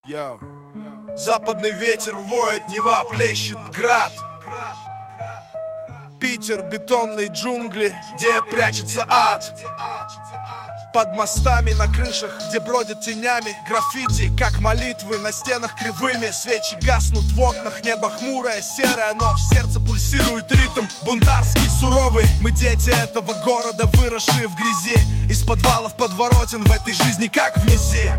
Йоу. Западный ветер воет, Нева плещет град. Питер, бетонные джунгли, где прячется ад. Под мостами, на крышах, где бродят тенями граффити, как молитвы на стенах кривыми. Свечи гаснут в окнах, небо хмурое, серое, но в сердце пульсирует ритм бунтарский, суровый. Мы дети этого города, выросшие в грязи, из подвалов подворотен в этой жизни, как в низе.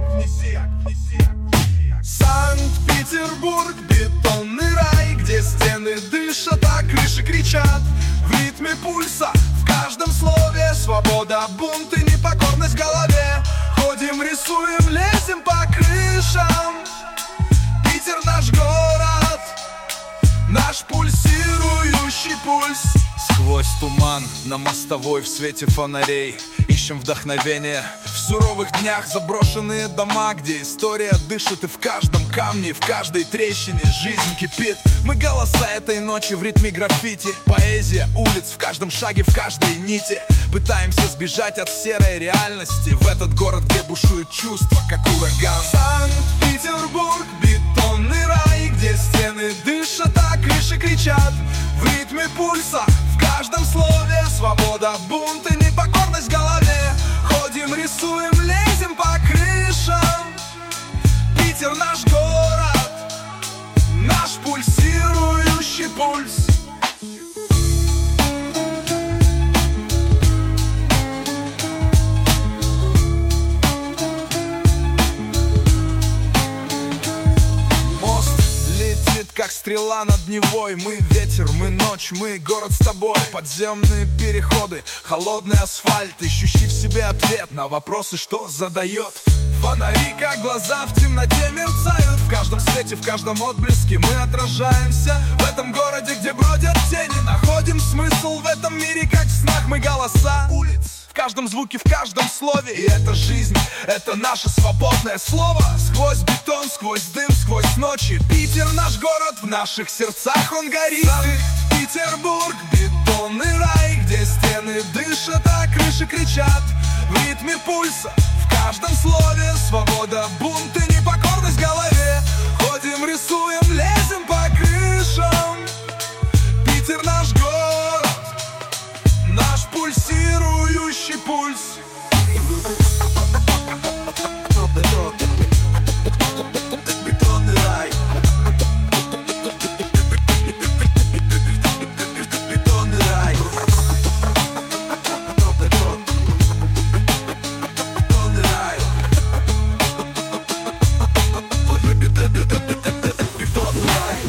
Санкт-Петербург, бетонный рай, где стены дышат, а крыши кричат. В ритме пульса, в каждом слове свобода, бунт и непокорность в голове. Ходим, рисуем, лезем по крышам. Питер наш город, наш пульсирующий пульс. Сквозь туман, на мостовой, в свете фонарей ищем вдохновение. В суровых днях заброшенные дома, где история дышит, и в каждом камне, и в каждой трещине жизнь кипит. Мы голоса этой ночи в ритме граффити, поэзия улиц в каждом шаге, в каждой нити. Пытаемся сбежать от серой реальности в этот город, где бушует чувство, как ураган. Санкт-Петербург, бетонный рай, где стены дышат, а крыши кричат. В ритме пульса, в каждом слове свобода, бунт и непокорность в голове. Ходим, рисуем, лезем по крышам. Питер наш город, наш пульсирующий пульс. Как стрела над Невой. Мы ветер, мы ночь, мы город с тобой. Подземные переходы, холодный асфальт, ищущий в себе ответ на вопросы, что задает. Фонари, как глаза в темноте мерцают. В каждом свете, в каждом отблеске мы отражаемся. В этом городе, где бродят тени, находим смысл в этом мире, как в снах. Мы голоса улиц, в каждом звуке, в каждом слове. И это жизнь, это наше свободное слово. Сквозь бетон, сквозь дым, сквозь ночи. Питер наш город, в наших сердцах он горит. Санкт-Петербург, бетонный рай, где стены дышат, а крыши кричат. В ритме пульса, в каждом слове свобода, бунт и непокорность в голове. Ходим, рисуем, лезем по крышам. Питер наш город, наш пульсирующий пульс. Бетонный рай. Бетонный рай. Бетонный рай. Бетонный рай.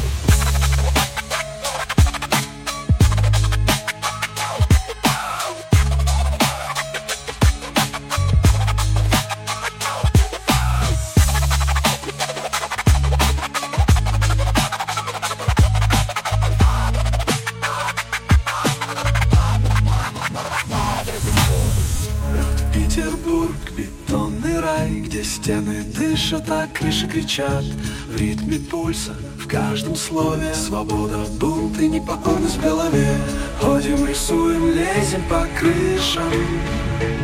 Петербург, бетонный рай, где стены дышат, а крыши кричат. В ритме пульса, в каждом слове свобода, бунт и непокорность в голове. Ходим, рисуем, лезем по крышам.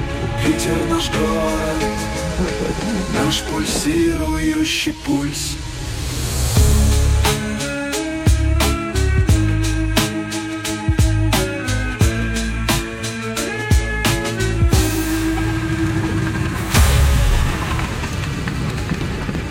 Питер наш город, наш пульсирующий пульс.